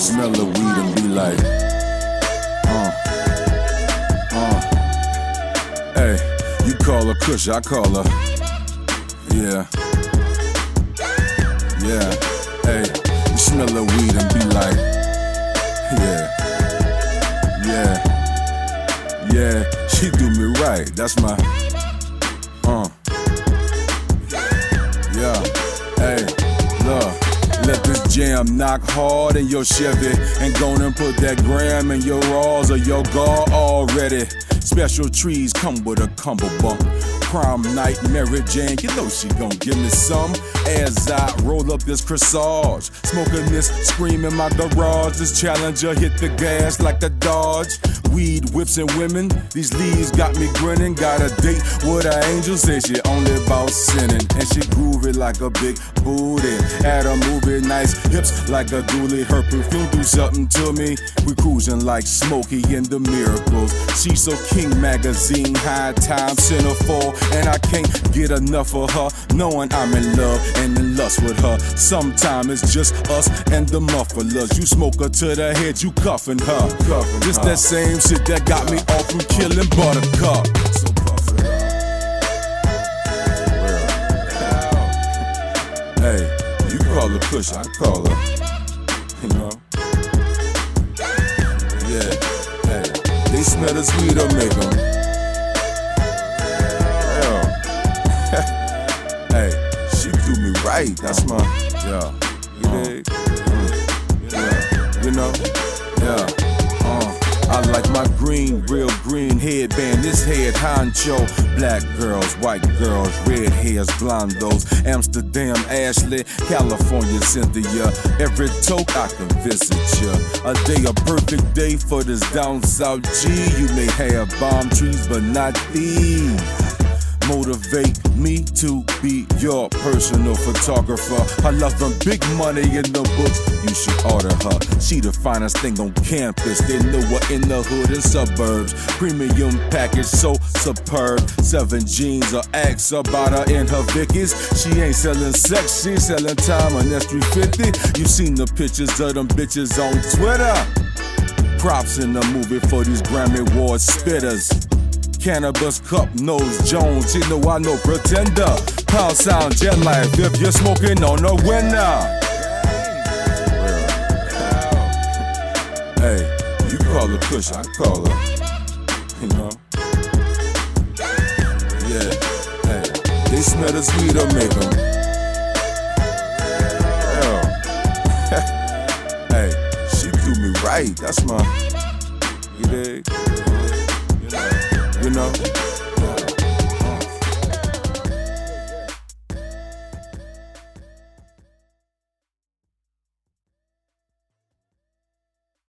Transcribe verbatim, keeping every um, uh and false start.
smell the weed and be like, uh, uh. Hey, you call her Kush, I call her, yeah, yeah. Hey, you smell the weed and be like, yeah, yeah, yeah. She do me right, that's my, uh, yeah. Hey, look. Let this jam knock hard in your Chevy and go and put that gram in your Raws or your Gar already. Special trees come with a combo bump. Prom night, Mary Jane, you know she gon' give me some. As I roll up this corsage, smoking this, screaming my garage. This Challenger hit the gas like the Dodge. Weed, whips, and women, these leaves got me grinning. Got a date with an angel, say she only about sinning. And she groovy like a big booty. At a movie, nice hips like a dually. Her perfume do something to me. We cruising like Smokey in the Miracles. She's so King Magazine, high time centerfold. And I can't get enough of her, knowing I'm in love and in lust with her. Sometimes it's just us and the mufflers. You smoke her to the head, you cuffing her. Cuffin just her. That same shit that got me off from killing Buttercup. So puff it up. Hey, you call her Kush, I call her. You know? Yeah, hey, they smell the sweet or make them. Hey, she do me right, that's my, yeah, you dig? Uh, yeah, you know, yeah, uh, I like my green, real green headband, this head honcho. Black girls, white girls, red hairs, blondos, Amsterdam, Ashley, California, Cynthia. Every toke I can visit ya. A day, a perfect day for this down south G. You may have palm trees, but not these. Motivate me to be your personal photographer. I love them big money in the books. You should order her. She the finest thing on campus. They know her in the hood and suburbs. Premium package, so superb. Seven jeans or ask about her in her Vickies. She ain't selling sex, she selling time on S three fifty. You seen the pictures of them bitches on Twitter. Props in the movie for these Grammy Award spitters. Cannabis Cup Nose Jones, you know I know Pretender. Pound Sound Jet Life if you're smoking on a winner. Hey, you call her Kush, I call her. You know? Yeah, hey, they smell the sweet or make them. Hey, she do me right, that's my, you dig? You know?